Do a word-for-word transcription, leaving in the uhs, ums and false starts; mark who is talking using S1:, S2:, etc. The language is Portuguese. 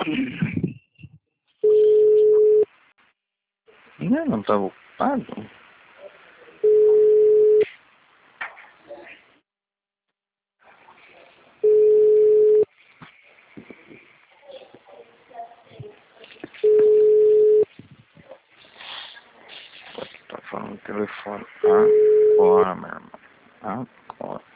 S1: Não, não estava ocupado. Está falando no telefone. Ah, agora, meu irmão. Agora.